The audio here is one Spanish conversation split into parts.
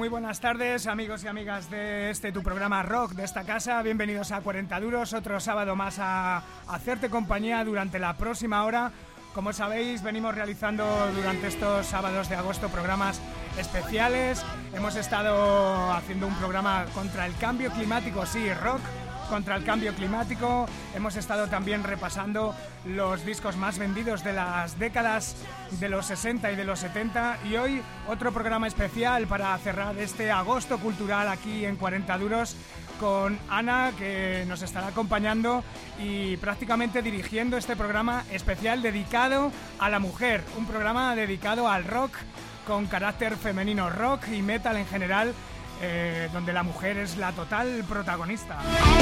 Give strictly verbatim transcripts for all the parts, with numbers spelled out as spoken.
Muy buenas tardes, amigos y amigas de este tu programa rock de esta casa. Bienvenidos a cuarenta duros, otro sábado más a hacerte compañía durante la próxima hora. Como sabéis, venimos realizando durante estos sábados de agosto programas especiales. Hemos estado haciendo un programa contra el cambio climático, sí, rock contra el cambio climático. Hemos estado también repasando los discos más vendidos de las décadas de los sesenta y de los setenta, y hoy otro programa especial para cerrar este agosto cultural aquí en cuarenta duros con Ana, que nos estará acompañando y prácticamente dirigiendo este programa especial dedicado a la mujer, un programa dedicado al rock con carácter femenino, rock y metal en general, Eh, donde la mujer es la total protagonista.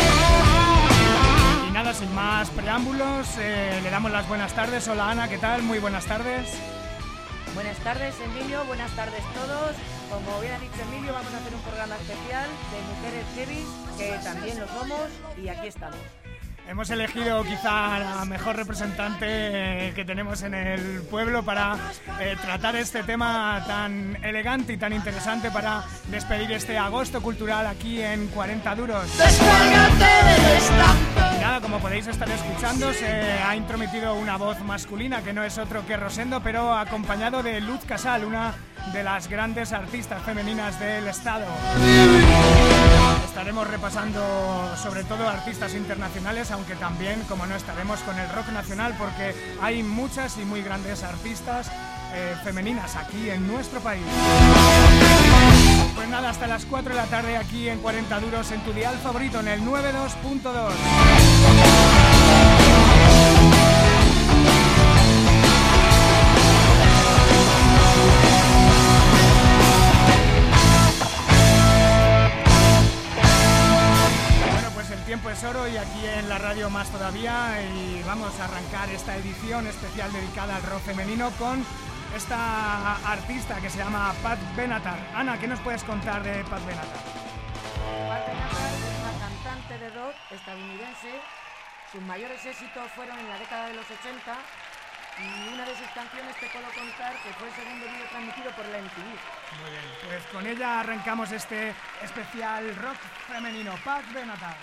Y nada, sin más preámbulos, eh, le damos las buenas tardes. Hola Ana, ¿qué tal? Muy buenas tardes. Buenas tardes, Emilio, buenas tardes todos. Como bien ha dicho Emilio, vamos a hacer un programa especial de mujeres heavy, que también lo somos, y aquí estamos. Hemos elegido quizá la mejor representante eh, que tenemos en el pueblo para eh, tratar este tema tan elegante y tan interesante para despedir este agosto cultural aquí en cuarenta duros. Y nada, como podéis estar escuchando, se ha intrometido una voz masculina que no es otro que Rosendo, pero acompañado de Luz Casal, una de las grandes artistas femeninas del estado. Estaremos repasando sobre todo artistas internacionales, aunque también, como no, estaremos con el rock nacional, porque hay muchas y muy grandes artistas eh, femeninas aquí en nuestro país. Pues nada, hasta las cuatro de la tarde aquí en cuarenta duros, en tu dial favorito, en el noventa y dos punto dos. Tiempo es oro y aquí en la radio más todavía, y vamos a arrancar esta edición especial dedicada al rock femenino con esta artista que se llama Pat Benatar. Ana, ¿qué nos puedes contar de Pat Benatar? Pat Benatar es una cantante de rock estadounidense. Sus mayores éxitos fueron en la década de los ochenta, y una de sus canciones te puedo contar que fue el segundo vídeo transmitido por la M T V. Muy bien, pues con ella arrancamos este especial rock femenino. Pat Benatar.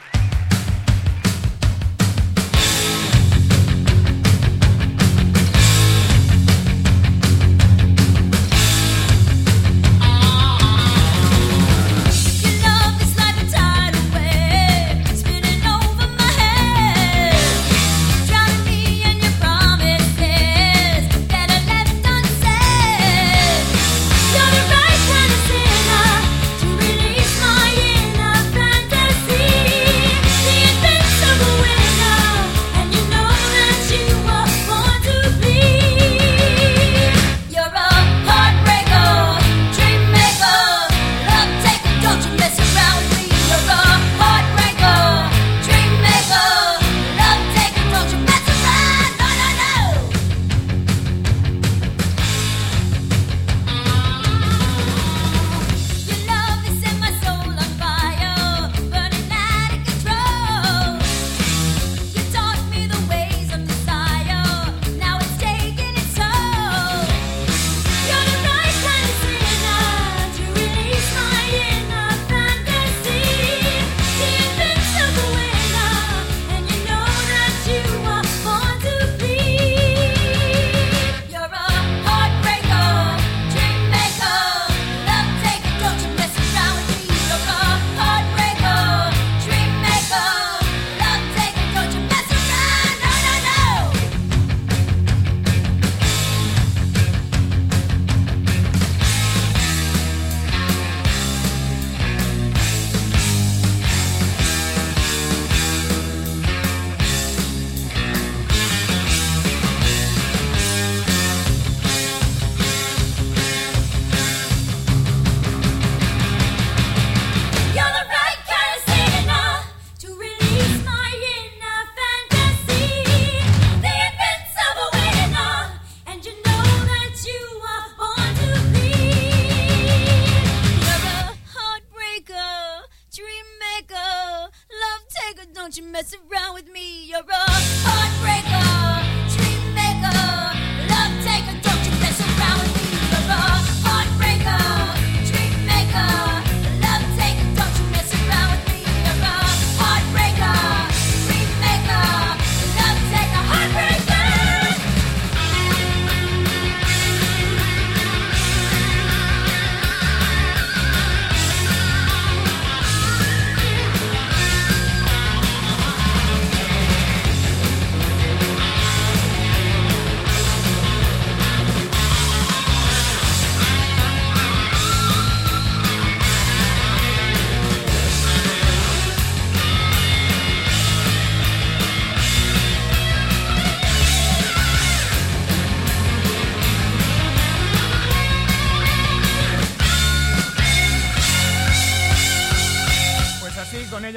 Don't you mess around with me. You're a heartbreaker, dream maker, love taker. Don't you mess around with me. You're a heartbreaker, dream maker.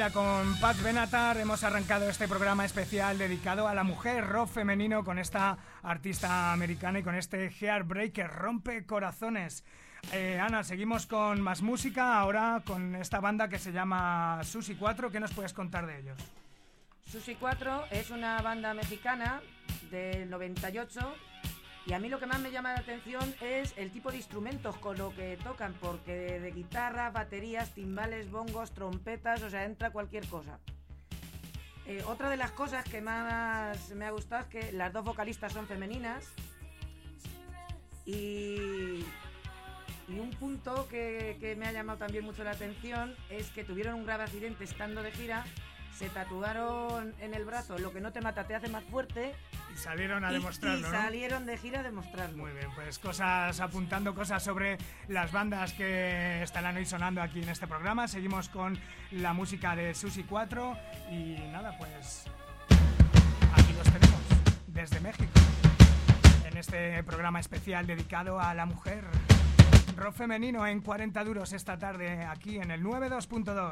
ya con Pat Benatar hemos arrancado este programa especial dedicado a la mujer, rock femenino, con esta artista americana y con este Heartbreak que rompe corazones. Eh, Ana, seguimos con más música, ahora con esta banda que se llama Susi cuatro. ¿Qué nos puedes contar de ellos? Susi cuatro es una banda mexicana del noventa y ocho y a mí lo que más me llama la atención es el tipo de instrumentos con lo que tocan, porque de, de guitarra, baterías, timbales, bongos, trompetas, o sea, entra cualquier cosa. Eh, otra de las cosas que más me ha gustado es que las dos vocalistas son femeninas y, y un punto que, que me ha llamado también mucho la atención es que tuvieron un grave accidente estando de gira, se tatuaron en el brazo "lo que no te mata te hace más fuerte". Y salieron a y, demostrarlo, y ¿no? salieron de gira a demostrarlo. Muy bien, pues cosas, apuntando cosas sobre las bandas que estarán hoy sonando aquí en este programa. Seguimos con la música de Susi cuatro y nada, pues aquí los tenemos desde México en este programa especial dedicado a la mujer. Rock femenino en cuarenta duros esta tarde aquí en el noventa y dos punto dos.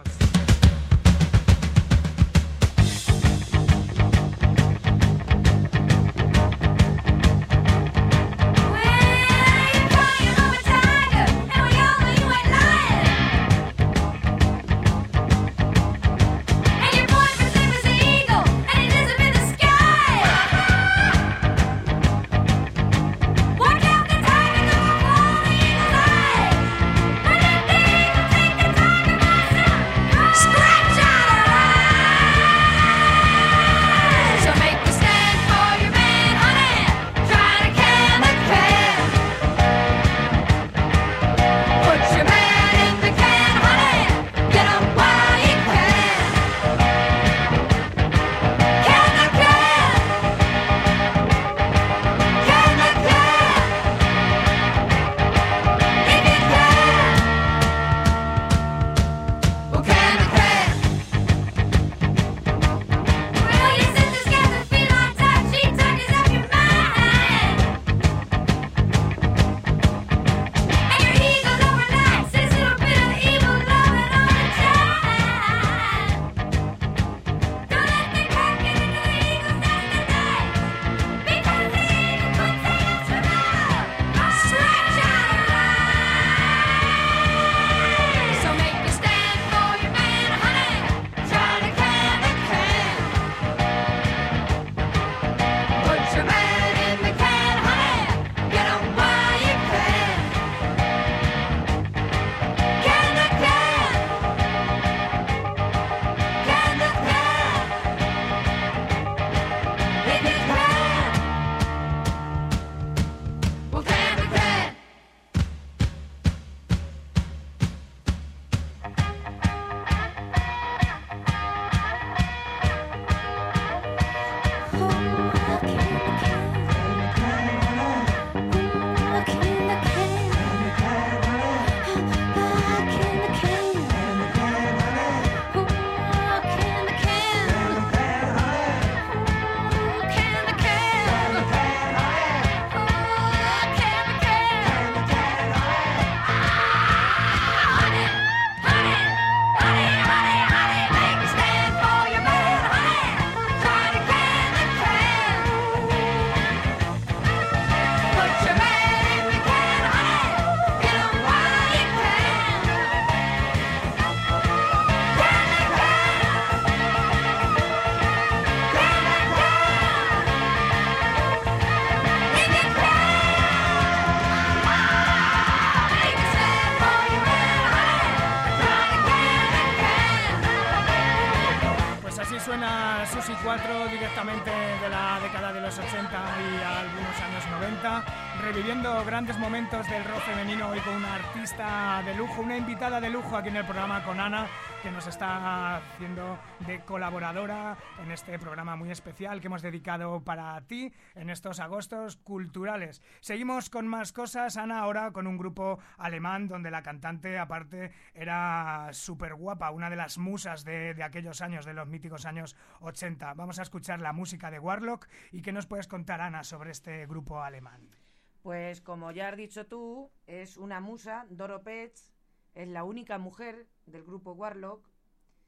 Susi cuatro, directamente de la década de los ochenta y algunos años noventa, reviviendo grandes momentos del rock femenino hoy con una artista de lujo, una invitada de lujo aquí en el programa con Ana, que nos está haciendo de colaboradora en este programa muy especial que hemos dedicado para ti en estos agostos culturales. Seguimos con más cosas, Ana, ahora con un grupo alemán donde la cantante aparte era súper guapa, una de las musas de, de aquellos años, de los míticos años ochenta. Vamos a escuchar la música de Warlock. ¿Y qué nos puedes contar, Ana, sobre este grupo alemán? Pues como ya has dicho tú, es una musa. Doro Pesch es la única mujer del grupo Warlock.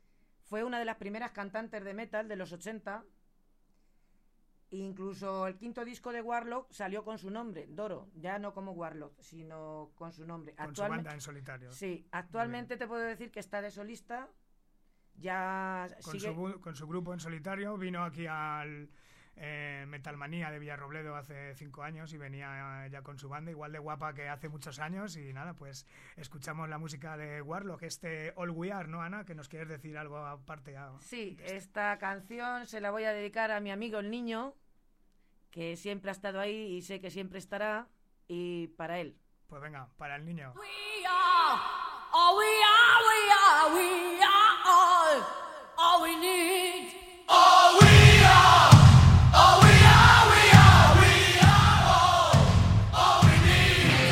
fue una de las primeras cantantes de metal de los ochenta. Incluso el quinto disco de Warlock salió con su nombre, Doro, ya no como Warlock, sino con su nombre. Con Actualme- su banda en solitario. Sí, actualmente te puedo decir que está de solista, ya Con, sigue... su, bu- con su grupo en solitario, vino aquí al eh, Metalmanía de Villarrobledo hace cinco años y venía ya con su banda, igual de guapa que hace muchos años. Y nada, pues escuchamos la música de Warlock, este All We Are, ¿no, Ana? Que nos quieres decir algo aparte. A, Sí, de esto. esta canción se la voy a dedicar a mi amigo el niño, que siempre ha estado ahí y sé que siempre estará, y para él. Pues venga, para el niño. We are, all we are, we are, we are all, all we need. All we are, all we are, we are, we are all, all we need.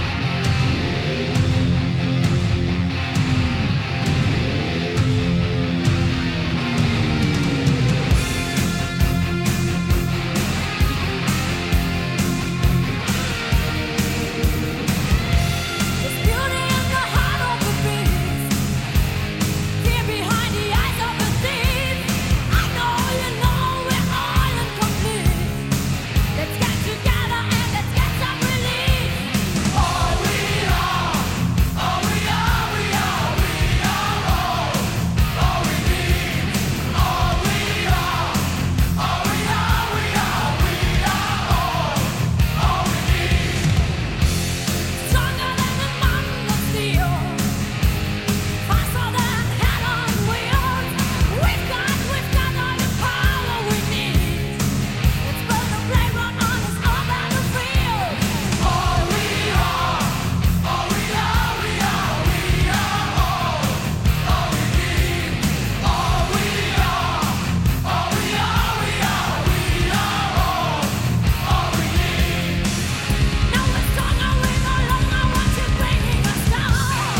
There's beauty in the heart of the beast, fear behind the eyes of the thief. I know you know we're all incomplete. Let's get together and let's get some relief. All we are, all we are, we are, we are all, all we need. All we are, all we are, we are, we are all, all we need. Stronger than the mountain of steel, faster than hell on wheels. We've got, we've got all the power we need. Let's burn the flame on this whole battlefield. All we are, all we are, we are, we are all, all we need. All we are, all we are, we are, we are all, all we need. Now we're stronger, we no longer want you breaking us down.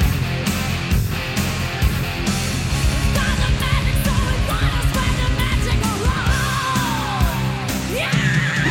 We've got the magic, so we wanna spread the magic around. Yeah!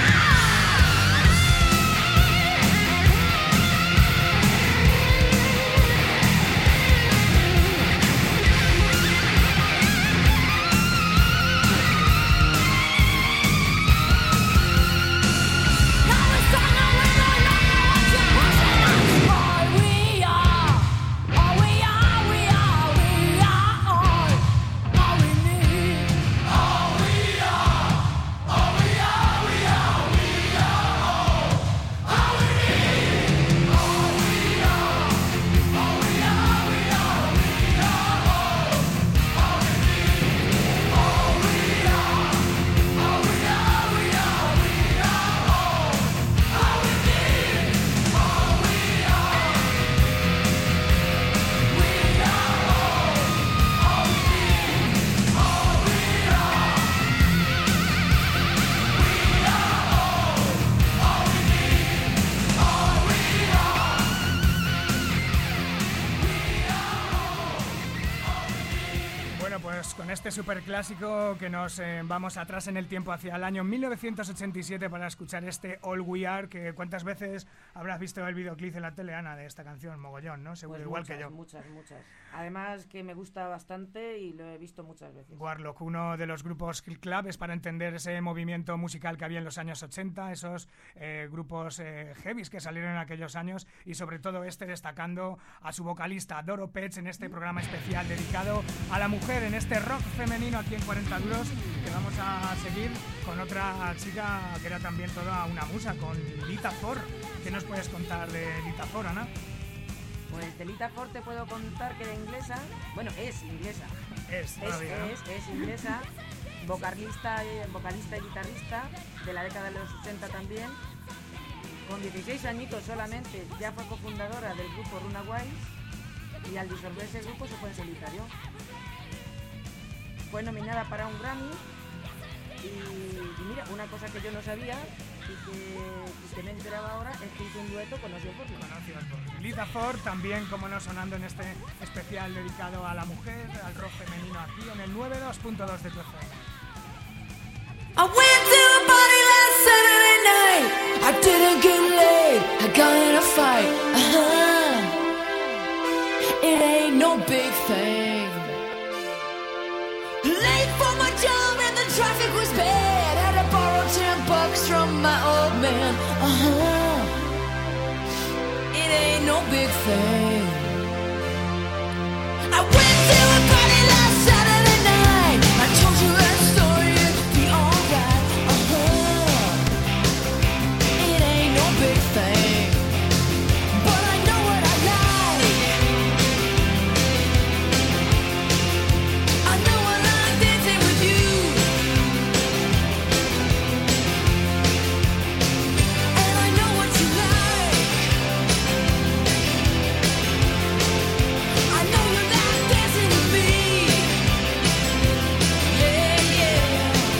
Now we're stronger, we no longer want you pushing us. All we are, all we are, we are, we are all, all we need. All we are, all we are, we are, we are all, all we need. All we are, all we are, we are, we are all, all we need. All we are, all we are, we are, we are all, all we need. All we are, we are all, all we need. All we are. Bueno, pues con este superclásico que nos eh, vamos atrás en el tiempo hacia el año mil novecientos ochenta y siete para escuchar este All We Are, que ¿cuántas veces habrás visto el videoclip en la tele, Ana, de esta canción? Mogollón, ¿no? Seguro, Pues igual muchas, que yo. muchas, muchas. Además que me gusta bastante y lo he visto muchas veces. Warlock, uno de los grupos claves para entender ese movimiento musical que había en los años ochenta, esos eh, grupos eh, heavies que salieron en aquellos años, y sobre todo este destacando a su vocalista Doro Pesch en este programa especial dedicado a la mujer, en este rock femenino aquí en cuarenta duros, que vamos a seguir con otra chica que era también toda una musa, con Lita Ford. ¿Qué nos puedes contar de Lita Ford, Ana? Pues de Lita Ford te puedo contar que era inglesa, bueno, es inglesa, Es, es, todavía, ¿no? es, es inglesa, vocalista, eh, vocalista y guitarrista de la década de los ochenta también. Con dieciséis añitos solamente ya fue cofundadora del grupo Runaways y al disolverse el grupo se fue en solitario. Fue nominada para un Grammy y, y mira, una cosa que yo no sabía y que, y que me enteraba ahora es que hizo un dueto con Ozzy Osbourne. Conocidos por Lita Ford, también, como no, sonando en este especial dedicado a la mujer, al rock femenino aquí en el noventa y dos punto dos de tu F M. I went to a party last Saturday night. I didn't get laid. I got in a fight. Uh-huh. It ain't no big thing. Late for my job and the traffic was bad. Had to borrow ten bucks from my old man. Uh-huh. It ain't no big thing. I went to a party last Saturday night. I told you that story, it'd be alright. Uh-huh. It ain't no big thing. But I know what I like. I know I like dancing with you. And I know what you like. I know you like dancing with me. Yeah, yeah.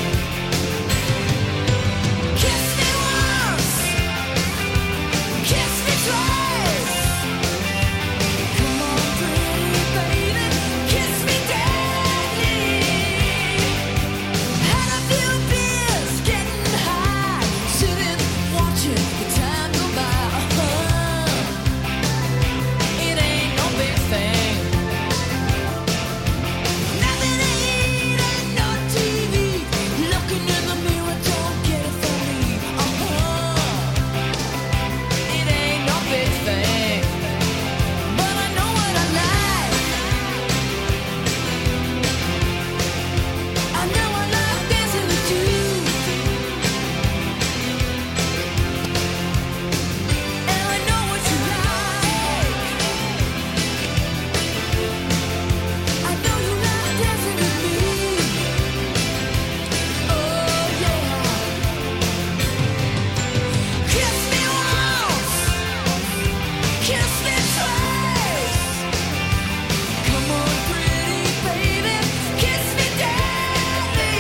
Kiss me once. Kiss me twice. Come on, pretty baby. Kiss me deadly. Had a few beers, getting high, sitting, watching the time go by. Uh-huh. It ain't no big thing. Nothing to eat and no T V. Looking in the mirror, don't get it from me. Uh-huh. It ain't no big thing. But I know what I like. I know I like dancing with you. And I know what you like. I know you like dancing with me. Oh yeah. Kiss me once. Kiss me twice. Come on, pretty baby. Kiss me deadly.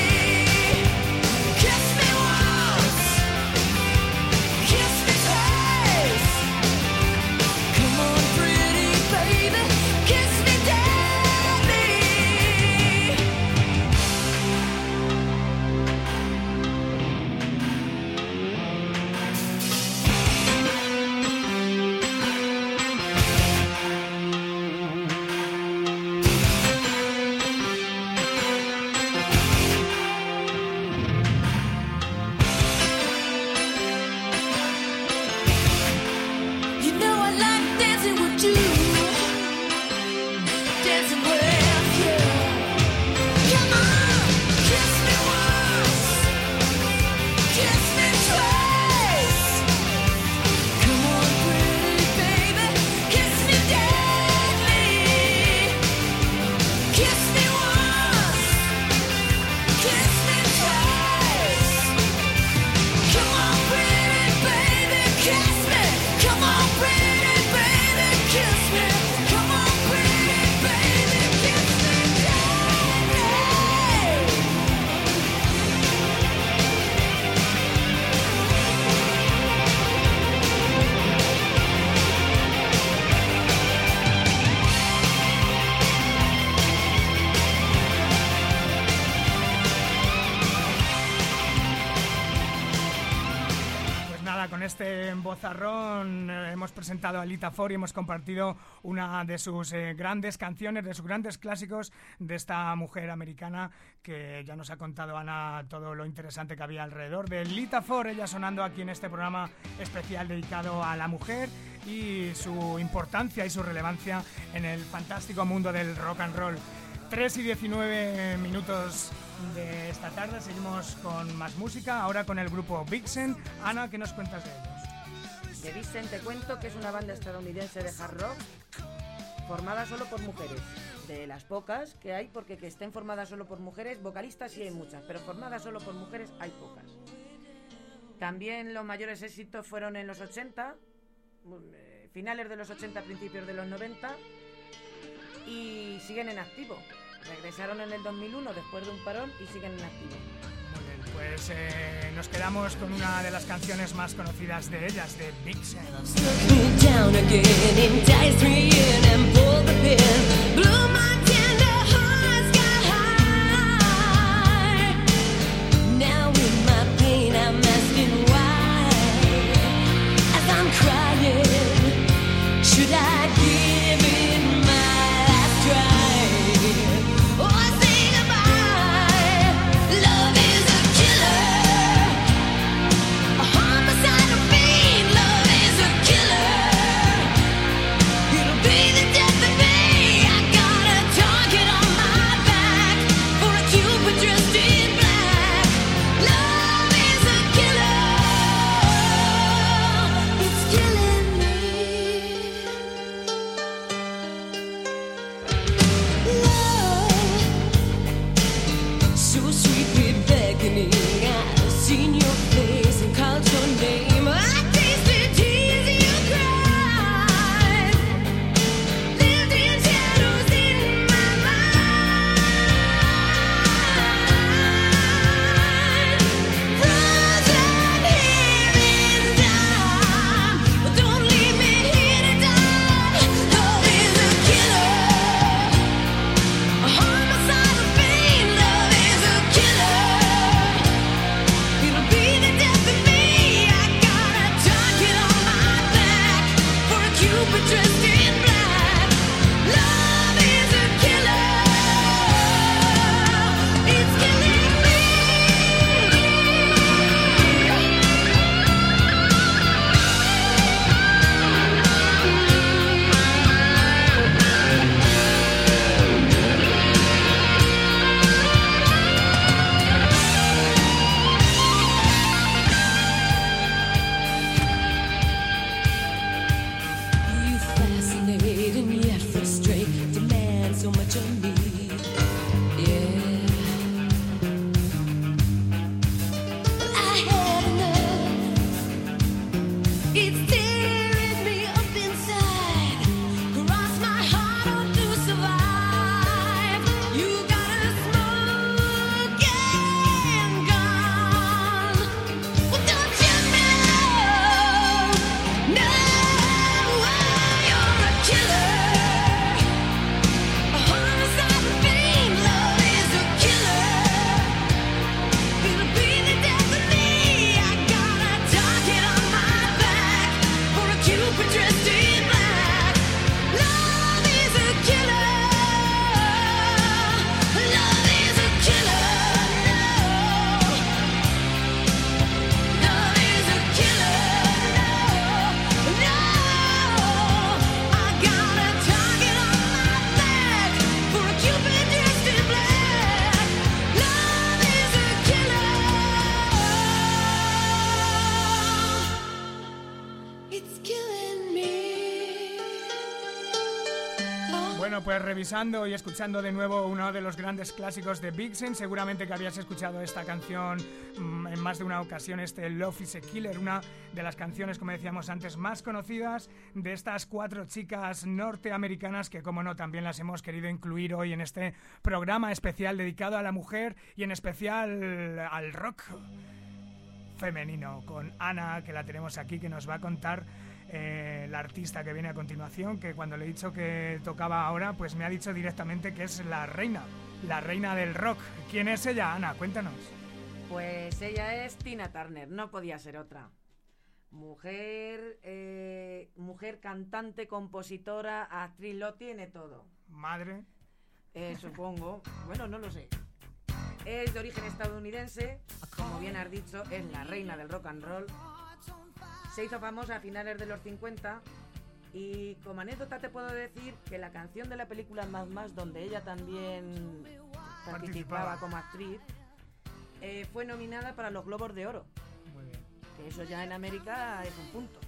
Kiss me once. Kiss me twice. Come on, pretty baby. Kiss me deadly. You know I like dancing with you. Dancing with you. Come on, kiss me once. Kiss me twice. Come on, pretty baby. Kiss me deadly. Kiss me once. Kiss me twice. Come on, pretty baby, kiss me. Come on, pretty baby, kiss me. Come on, pretty baby, kiss me deadly. Pues nada, con este bozarrón eh, hemos presentado a Lita Ford y hemos compartido una de sus eh, grandes canciones, de sus grandes clásicos de esta mujer americana que ya nos ha contado Ana todo lo interesante que había alrededor de Lita Ford, ella sonando aquí en este programa especial dedicado a la mujer y su importancia y su relevancia en el fantástico mundo del rock and roll. tres y diecinueve minutos de esta tarde, seguimos con más música, ahora con el grupo Vixen. Ana, ¿qué nos cuentas de ellos? De Vixen te cuento que es una banda estadounidense de hard rock formada solo por mujeres. De las pocas que hay, porque que estén formadas solo por mujeres, vocalistas sí hay muchas, pero formadas solo por mujeres hay pocas. También los mayores éxitos fueron en los ochenta, eh, finales de los ochenta, principios de los noventa, y siguen en activo. Regresaron en el dos mil uno después de un parón y siguen en activo. Muy bien, pues eh, nos quedamos con una de las canciones más conocidas de ellas, de Vixen. Struck me down again, enticed me in and pulled the pin. Blew my tender heart sky high. Now in my pain I'm asking why. As I'm crying, should I give it my last try? Or say goodbye? sweetly beckoning. I've seen your face and called your name. I tasted tears you cried. Lived in shadows in my mind. Frozen here in time. But don't leave me here to die. Love is a killer. A homicidal pain. Love is a killer. It'll be the death of me. I got a target on my back for a cupid dressed in black. Love is a killer. It's killing me. You fascinate and yet frustrate, demand so much of me. Yeah. But I had enough. It's tearing me up inside. Cross my heart on to survive. You got a smoke and gun. Well, don't you know? No, you're a killer. A homicidal pain. Love is a killer. It'll be the death of me. I got a target on my back for a cupid dressed in black. Love is a killer. Love is a killer. No. Love is a killer. No. No. I got a target on my back for a cupid dressed in black. Love is a killer. It's killing me. Bueno, pues revisando y escuchando de nuevo uno de los grandes clásicos de Vixen, seguramente que habías escuchado esta canción mm, en más de una ocasión, este Love is a Killer, una de las canciones, como decíamos antes, más conocidas de estas cuatro chicas norteamericanas que, como no, también las hemos querido incluir hoy en este programa especial dedicado a la mujer y en especial al rock femenino, con Ana, que la tenemos aquí, que nos va a contar eh, la artista que viene a continuación, que cuando le he dicho que tocaba ahora, pues me ha dicho directamente que es la reina, la reina del rock. ¿Quién es ella, Ana? Cuéntanos. Pues ella es Tina Turner, no podía ser otra. Mujer, eh, mujer cantante, compositora, actriz, lo tiene todo. Madre. Eh, supongo, bueno, no lo sé. Es de origen estadounidense, como bien has dicho, es la reina del rock and roll. Se hizo famosa a finales de los cincuenta y como anécdota te puedo decir que la canción de la película Mad Max, donde ella también participaba, Participaba. como actriz, eh, fue nominada para los Globos de Oro, Muy bien. que eso ya en América es un punto.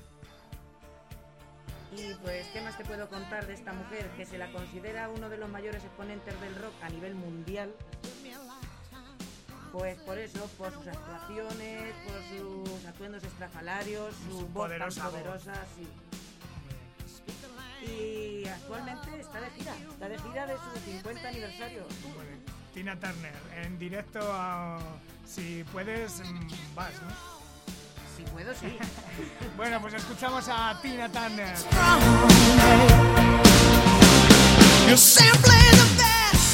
Y pues, ¿qué más te puedo contar de esta mujer? Que se la considera uno de los mayores exponentes del rock a nivel mundial. Pues por eso, por sus actuaciones, por sus atuendos estrafalarios, su, Su voz poderosa tan voz. poderosa, sí. Y actualmente está de gira, está de gira de su cincuenta aniversario. Muy bien. Tina Turner, en directo a... Si puedes, mm, vas, ¿no? Si puedo, sí. Bueno, pues escuchamos a Tina Turner. You're simply the best.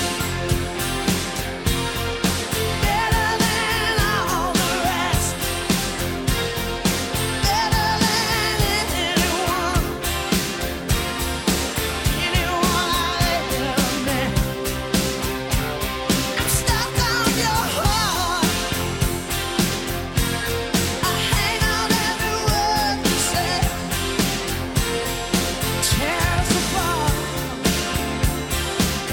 Better than all the rest. Better than anyone. Anyone I've ever met. I'm stuck on your heart. I hang on every word you say. Tear us apart.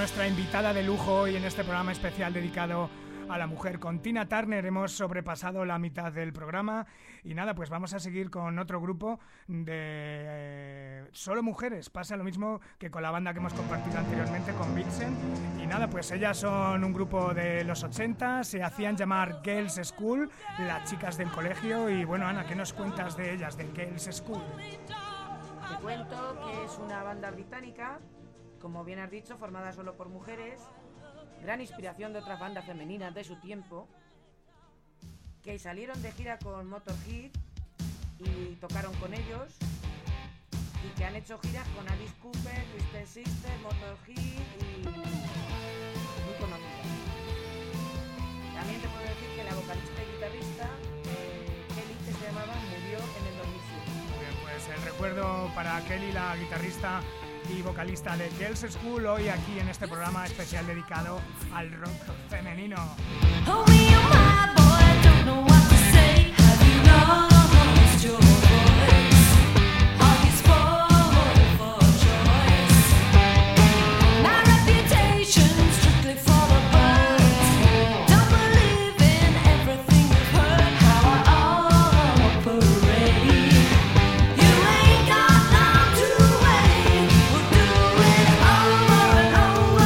nuestra invitada de lujo hoy en este programa especial dedicado a la mujer. Con Tina Turner hemos sobrepasado la mitad del programa y nada, pues vamos a seguir con otro grupo de eh, solo mujeres. Pasa lo mismo que con la banda que hemos compartido anteriormente, con Vixen. Y nada, pues ellas son un grupo de los ochenta, se hacían llamar Girls School, las chicas del colegio. Y bueno, Ana, ¿qué nos cuentas de ellas, de Girls School? Te cuento que es una banda británica, como bien has dicho, formada solo por mujeres, gran inspiración de otras bandas femeninas de su tiempo, que salieron de gira con Motorhead y tocaron con ellos, y que han hecho giras con Alice Cooper, Twisted Sister, Motorhead y muy conocidas. También te puedo decir que la vocalista y guitarrista, eh, Kelly, que se llamaba, murió en el dos mil siete. Muy bien, pues el recuerdo para Kelly, la guitarrista y vocalista de Girls School, hoy aquí en este programa especial dedicado al rock femenino. Oh, me, oh, my boy, I don't know what to say. Have you lost your voice? Are you spoiled for choice? My reputation strictly for the birds. Don't believe in everything you've heard. How I operate. You ain't got long to wait. We'll do it over and over.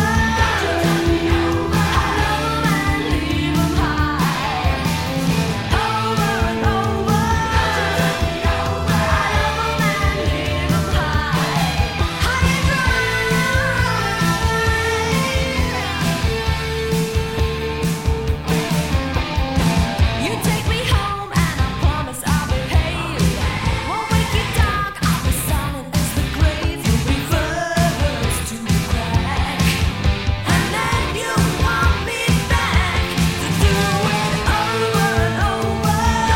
I love 'em and leave 'em high. Over and over. I love 'em and leave 'em high. High and dry. You take me home and I promise I'll behave. Won't wake you dark, I'll be silent as the grave. You'll be first to crack, and then you want me back to do it over and over.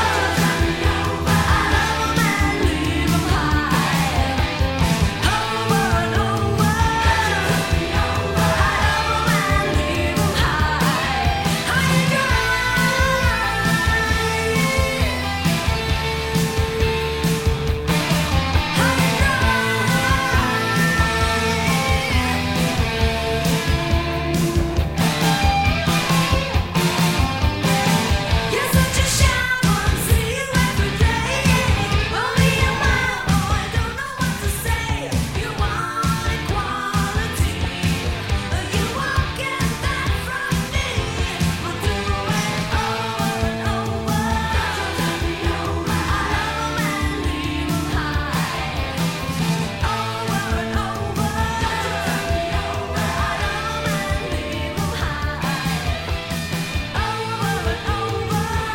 I love 'em and leave 'em high. Over and over. I love 'em and leave 'em high. High and dry. You're such a shy one, see you every day. Only a mile, oh, I don't know what to say. You want equality, but you won't get that from me. We'll do it over and over. I love 'em and leave 'em high. Over and over. I love 'em and leave 'em high. Over and over.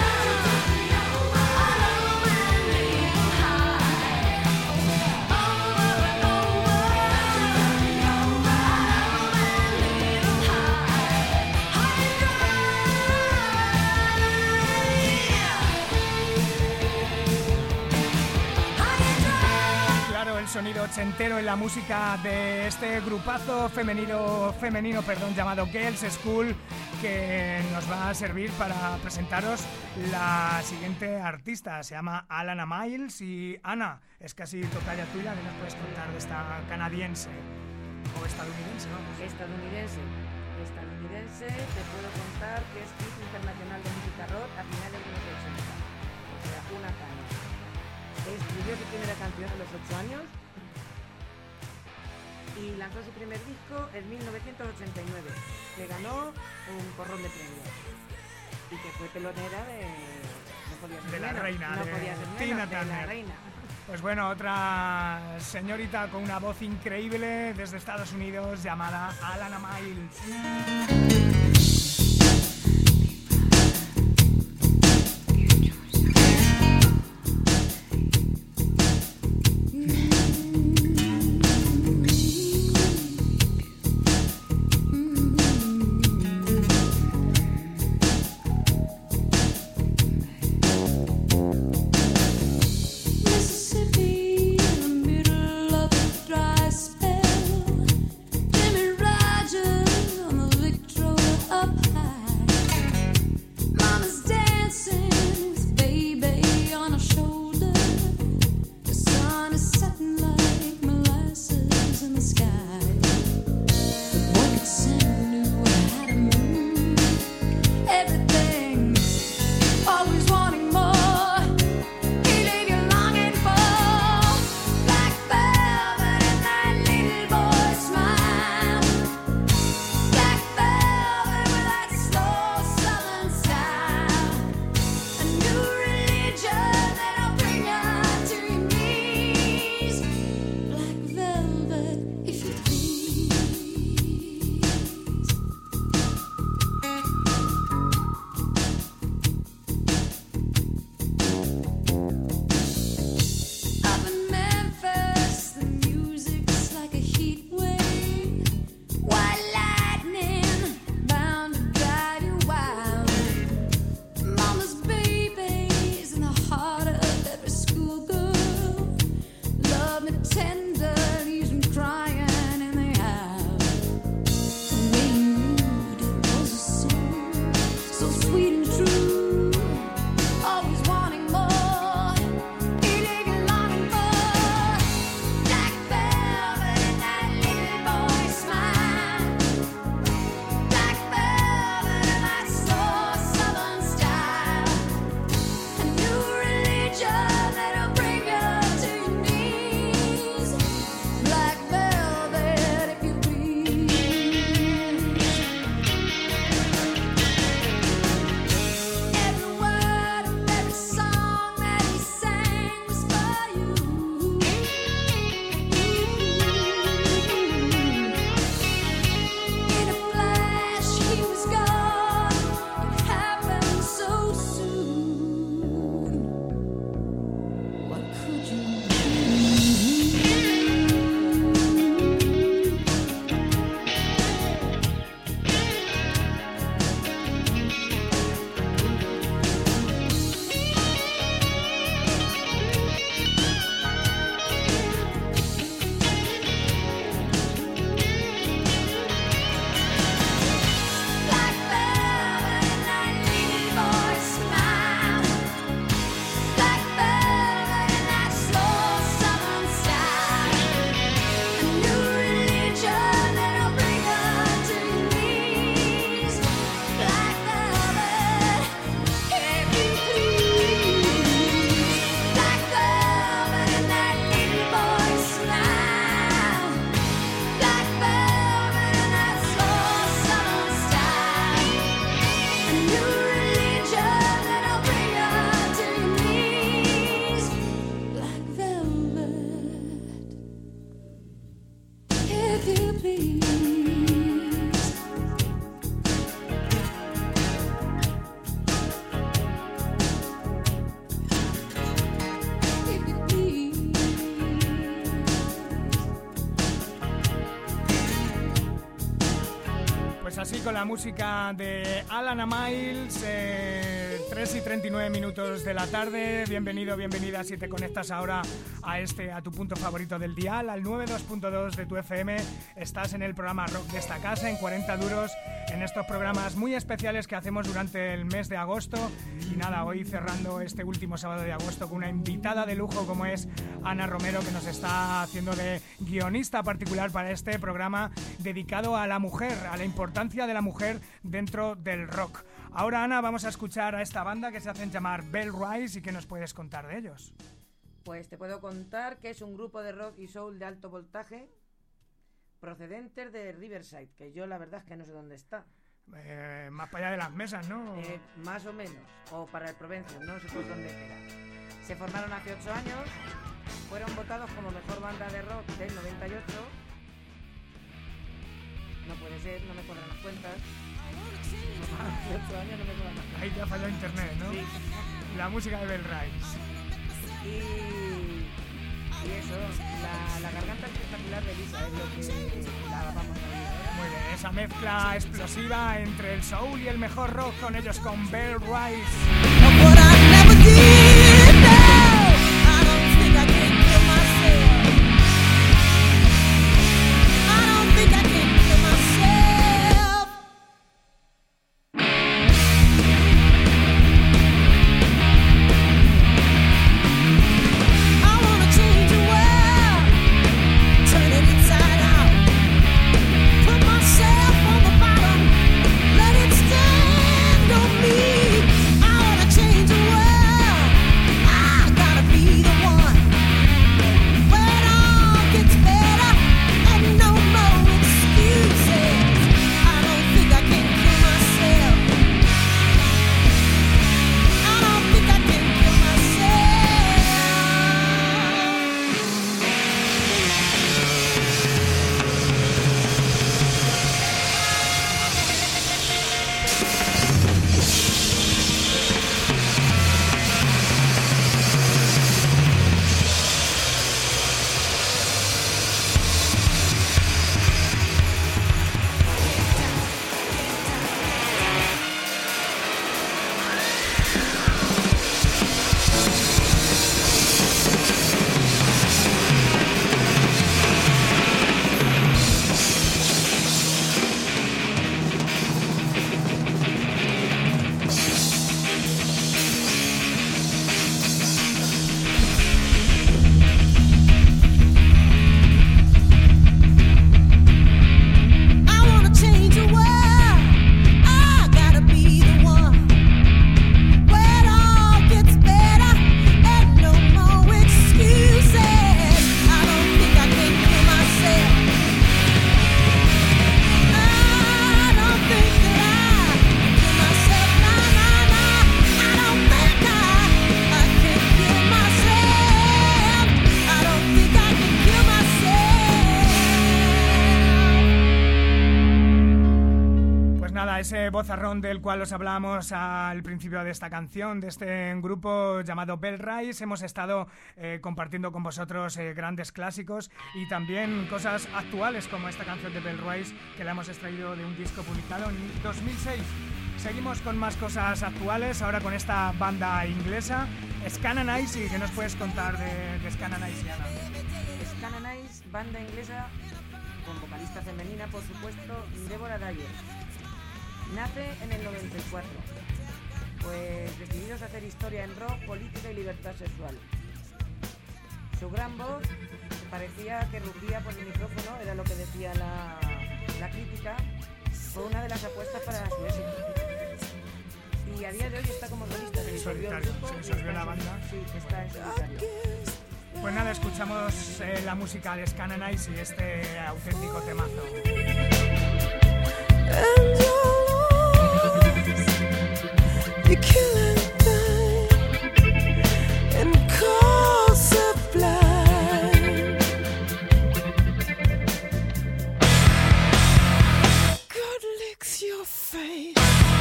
I love 'em and leave 'em high. Over and over. I love 'em and leave 'em high. High and dry. High and dry. Claro, el sonido ochentero en la música de este grupazo femenino, femenino perdón, llamado Girls School, que nos va a servir para presentaros la siguiente artista. Se llama Alana Miles. Y Ana, es casi tocaya tuya, ¿qué nos puedes contar de esta canadiense o estadounidense, vamos? Estadounidense. Estadounidense, te puedo contar que es hit internacional de música rock a finales de los ochenta. O sea, una caña. Escribió su primera canción a los ocho años y lanzó su primer disco en mil novecientos ochenta y nueve, que ganó un porrón de premios y que fue telonera de... No podía ser De la menos, reina, no de podía ser menos, Tina de la Turner. reina. Pues bueno, otra señorita con una voz increíble desde Estados Unidos llamada Alana Miles. Mississippi, in the middle of a dry spell. Jimmy Rogers on the Victrola la música de Alana Miles, eh, tres y treinta y nueve minutos de la tarde. Bienvenido, bienvenida si te conectas ahora a este, a tu punto favorito del dial, al noventa y dos punto dos de tu F M. Estás en el programa Rock de esta casa, en cuarenta duros, en estos programas muy especiales que hacemos durante el mes de agosto. Y nada, hoy cerrando este último sábado de agosto con una invitada de lujo como es Ana Romero, que nos está haciendo de guionista particular para este programa dedicado a la mujer, a la importancia de la mujer dentro del rock. Ahora, Ana, vamos a escuchar a esta banda que se hacen llamar Bell Rise. ¿Y qué nos puedes contar de ellos? Pues te puedo contar que es un grupo de rock y soul de alto voltaje procedentes de Riverside, que yo la verdad es que no sé dónde está. Eh, más para allá de las mesas, ¿no? Eh, más o menos, o para el Provencio, no sé por dónde queda. Se formaron hace ocho años, fueron votados como mejor banda de rock del noventa y ocho. No puede ser, no me cuadran las cuentas. Hace ocho años no me cuadran las cuentas. Ahí te ha fallado internet, ¿no? Sí. La música de Bell Rise. Y, y eso, la, la garganta espectacular de Lisa es lo que la vamos a ver ahora. Muy bien, esa mezcla explosiva entre el soul y el mejor rock, con ellos con Bell Rise. What I never did, no, I don't think I can kill myself. I don't think I can kill myself. I wanna change the world, turn it inside out, put myself on the bottom, let it stand on me. I wanna change the world, I gotta be the one. When it all gets better and no more excuses, I don't think I can kill myself. I don't think I can kill myself. I wanna change the world, I gotta be the one. When it all gets better and no more excuses, I don't think I can kill myself. I don't think that I can kill myself, nah, nah, nah. I don't think I, I can kill myself. I don't think I can kill myself. Pues nada, ese vozarrón del cual os hablábamos al principio de esta canción, de este grupo llamado Bell Rise, hemos estado eh, compartiendo con vosotros eh, grandes clásicos y también cosas actuales como esta canción de Bell Rise, que la hemos extraído de un disco publicado en dos mil seis. Seguimos con más cosas actuales, ahora con esta banda inglesa, Scan and Ice. ¿Y qué nos puedes contar de, de Scan and Ice, Ana? Scan and Ice, banda inglesa con vocalista femenina, por supuesto, Deborah Dyer. Nace en el noventa y cuatro, pues decididos a hacer historia en rock, política y libertad sexual. Su gran voz parecía que rugía por el micrófono, era lo que decía la, la crítica. Fue una de las apuestas para su éxito. Y a día de hoy está como solista. Se En disolvió el solitario, grupo se y disolvió está la en- banda. Sí, está en solitario. Pues nada, escuchamos eh, la música de Scan and Ice y este auténtico temazo. And your loss, you kill and die, and cause a blind. God licks your face,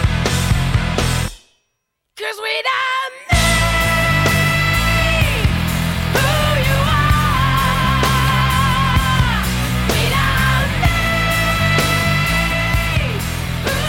'cause we don't know who you are. We don't know who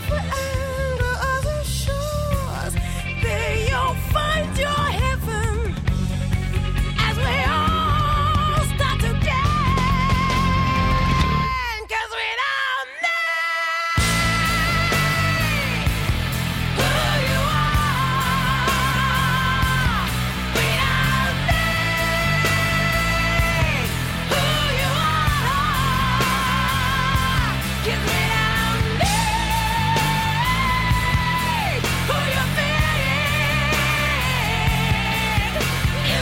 the anger of the shores. There you'll find your heaven as we all start to gain. 'Cause we don't know who you are. We don't know who you are. 'Cause we don't know who you're being. You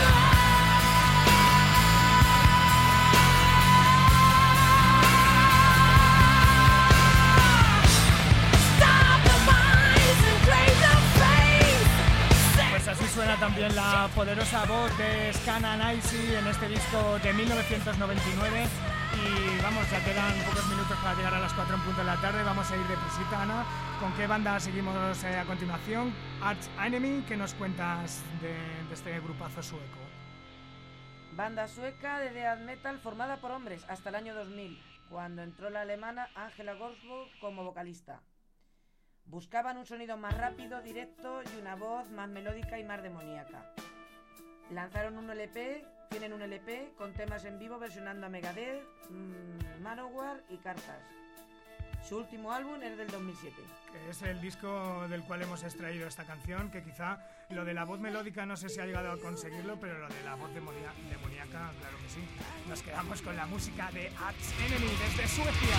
stop the minds and claim the faith. Pues así suena también la poderosa voz de Scan Icy en este disco de mil novecientos noventa y nueve. Y vamos, ya quedan pocos minutos para llegar a las cuatro en punto de la tarde. Vamos a ir de prisita, Ana. ¿Con qué banda seguimos eh, a continuación? Arch Enemy, ¿qué nos cuentas de, de este grupazo sueco? Banda sueca de death metal formada por hombres hasta el año dos mil, cuando entró la alemana Angela Gorsbo como vocalista. Buscaban un sonido más rápido, directo y una voz más melódica y más demoníaca. Lanzaron un L P, tienen un L P con temas en vivo versionando a Megadeth, mmm, Manowar y Carcass. Su último álbum es del dos mil siete. Que es el disco del cual hemos extraído esta canción, que quizá lo de la voz melódica no sé si ha llegado a conseguirlo, pero lo de la voz demonia- demoníaca, claro que sí. Nos quedamos con la música de Arch Enemy desde Suecia.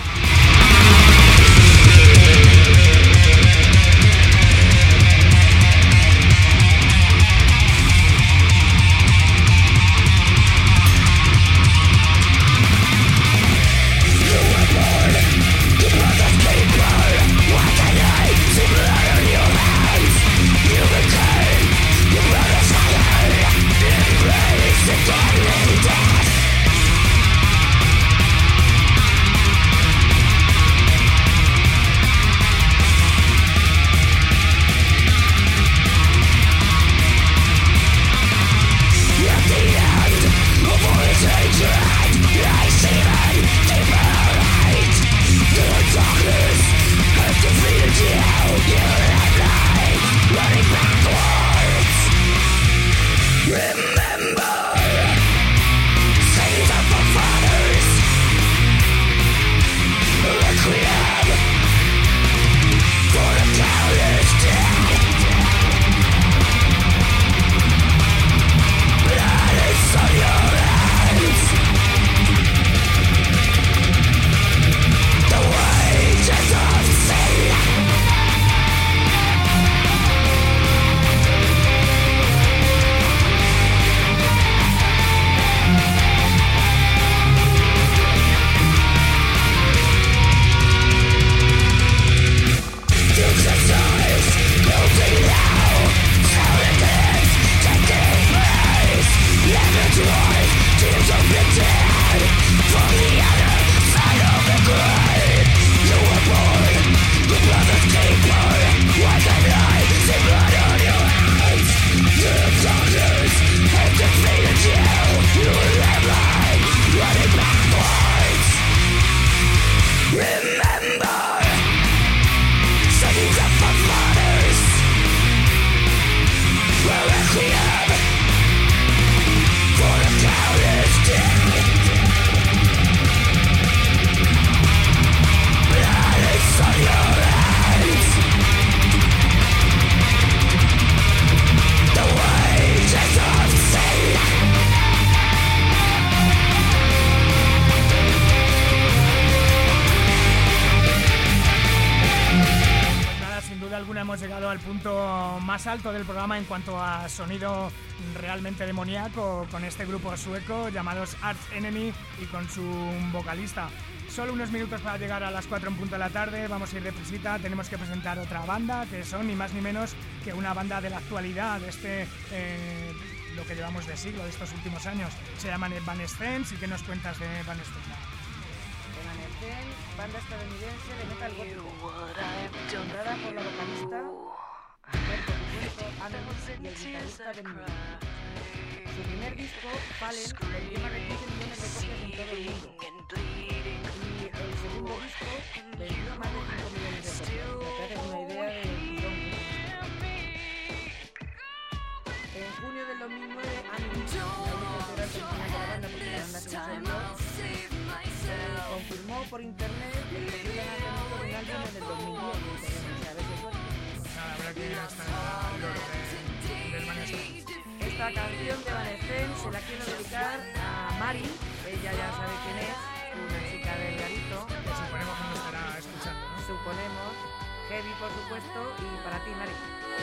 Más alto del programa en cuanto a sonido realmente demoníaco, con este grupo sueco llamados Arch Enemy y con su vocalista. Solo unos minutos para llegar a las cuatro en punto de la tarde, vamos a ir de prisita, tenemos que presentar otra banda que son ni más ni menos que una banda de la actualidad, de este, eh, lo que llevamos de siglo, de estos últimos años. Se llaman Evanescence. ¿Y qué nos cuentas de Evanescence? Evanescence, banda estadounidense de metal gótico, nombrada por la vocalista Alberto Puerto Adams y el guitarrista Ben Miller. Su primer disco, Fallen, vendió más de quince millones de copias en todo el mundo. Y el segundo disco vendió más de cinco millones de copias. Me parece aquí hasta el loro de, del Maneskin. Esta canción de Vanessa se la quiero dedicar a Mari, ella ya sabe quién es, una chica del garito, Que suponemos que nos estará escuchando, ¿no? suponemos, heavy por supuesto, y para ti, Mari.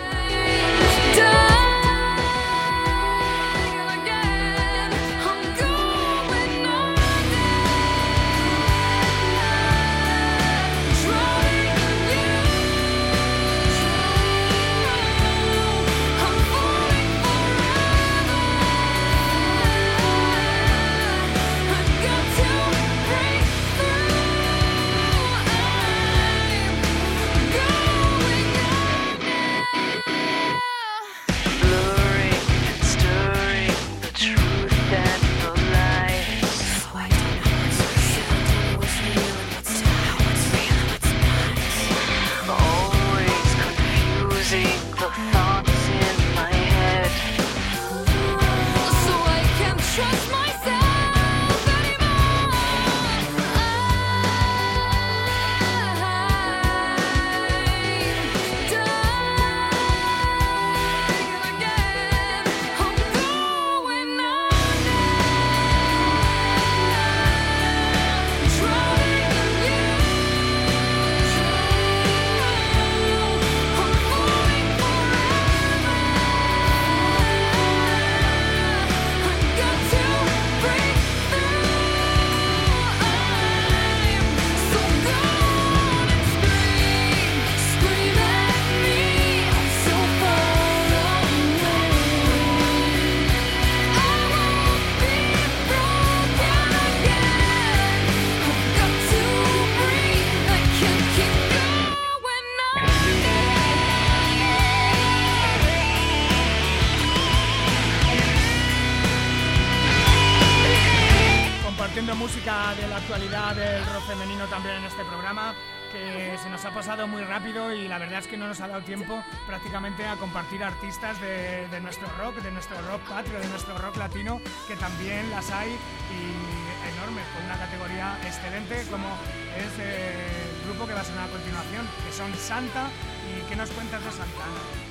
Música de la actualidad del rock femenino también en este programa, que se nos ha pasado muy rápido y la verdad es que no nos ha dado tiempo prácticamente a compartir artistas de, de nuestro rock, de nuestro rock patrio, de nuestro rock latino, que también las hay y enormes, con una categoría excelente como es eh, el grupo que va a sonar a continuación, que son Santa. ¿Y qué nos cuentas de Santa?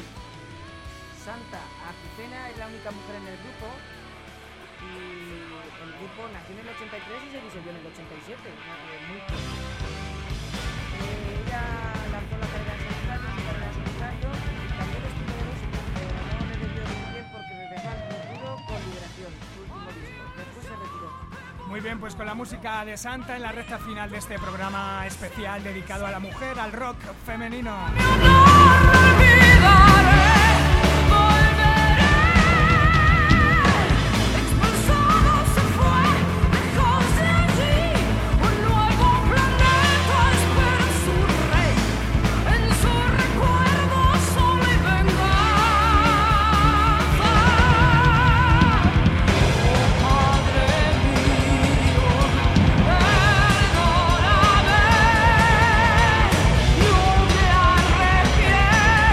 Santa, Azucena es la única mujer en el grupo y el grupo nació en el ochenta y tres y se disolvió en el ochenta y siete, o sea que muy poco. Eh, ella lanzó la carrera en solitario, su carrera en solitario y cambió el estilo de música, pero no le debió ir bien porque regresó al futuro con Liberación, su último disco. Después se retiró. Muy bien, pues con la música de Santa en la recta final de este programa especial dedicado a la mujer, al rock femenino. No me arrepiento.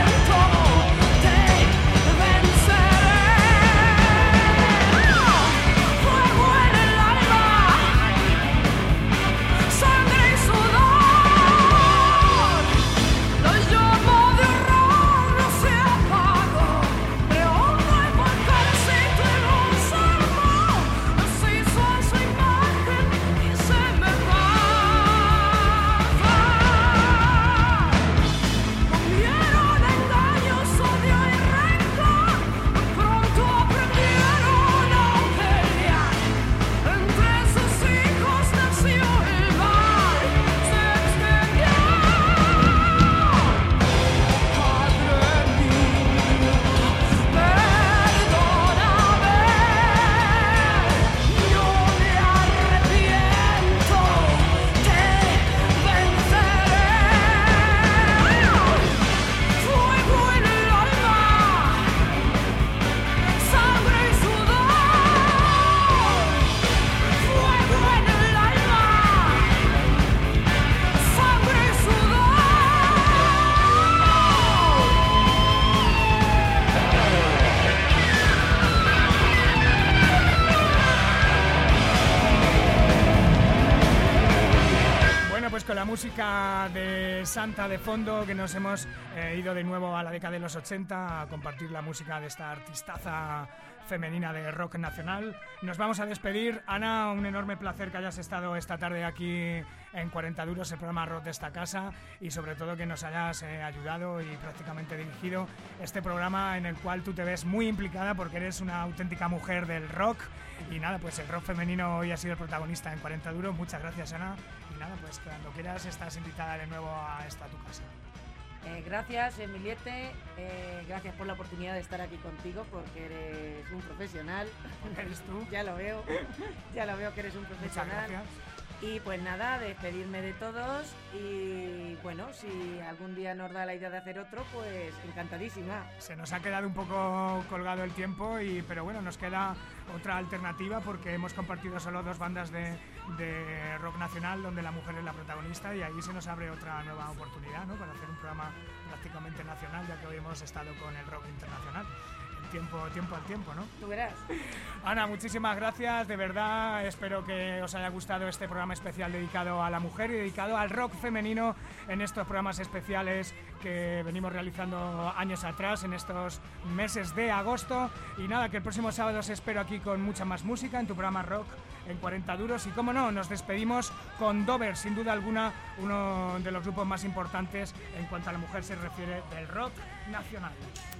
música de Santa de fondo, que nos hemos eh, ido de nuevo a la década de los ochenta a compartir la música de esta artistaza femenina de rock nacional. Nos vamos a despedir. Ana, un enorme placer que hayas estado esta tarde aquí en cuarenta Duros, el programa rock de esta casa, y sobre todo que nos hayas eh, ayudado y prácticamente dirigido este programa en el cual tú te ves muy implicada porque eres una auténtica mujer del rock. Y nada, pues el rock femenino hoy ha sido el protagonista en cuarenta Duros. Muchas gracias, Ana. Y nada, pues cuando quieras estás invitada de nuevo a esta tu casa. Eh, gracias, Emiliete. Eh, gracias por la oportunidad de estar aquí contigo, porque eres un profesional. ¿Eres tú? Ya lo veo. Ya lo veo que eres un Muchas profesional. gracias. Y pues nada, despedirme de todos. Y bueno, si algún día nos da la idea de hacer otro, pues encantadísima. Se nos ha quedado un poco colgado el tiempo, y, pero bueno, nos queda otra alternativa porque hemos compartido solo dos bandas de, de rock nacional donde la mujer es la protagonista, y ahí se nos abre otra nueva oportunidad, ¿no?, para hacer un programa prácticamente nacional, ya que hoy hemos estado con el rock internacional. Tiempo, tiempo al tiempo, ¿no? Tú verás. Ana, muchísimas gracias, de verdad, espero que os haya gustado este programa especial dedicado a la mujer y dedicado al rock femenino en estos programas especiales que venimos realizando años atrás, en estos meses de agosto. Y nada, que el próximo sábado os espero aquí con mucha más música en tu programa Rock en cuarenta Duros. Y como no, nos despedimos con Dover, sin duda alguna uno de los grupos más importantes en cuanto a la mujer se refiere del rock nacional.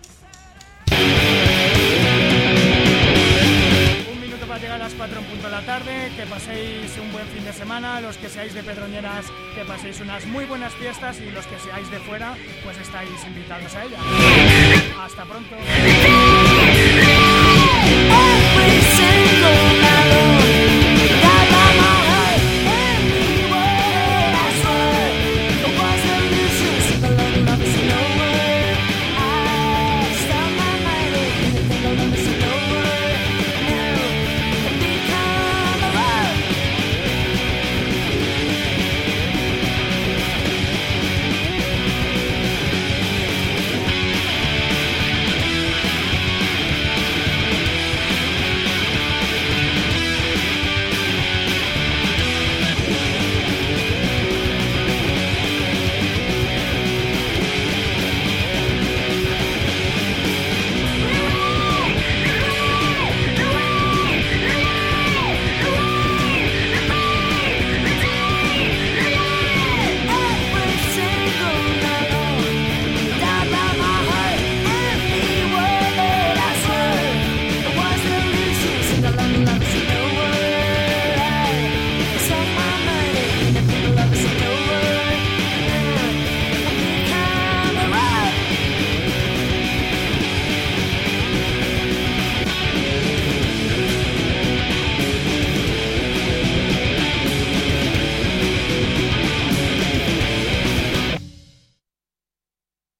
Un minuto para llegar a las cuatro en punto de la tarde. Que paséis un buen fin de semana. Los que seáis de Pedroñeras, que paséis unas muy buenas fiestas, y los que seáis de fuera, pues estáis invitados a ellas. Hasta pronto. Always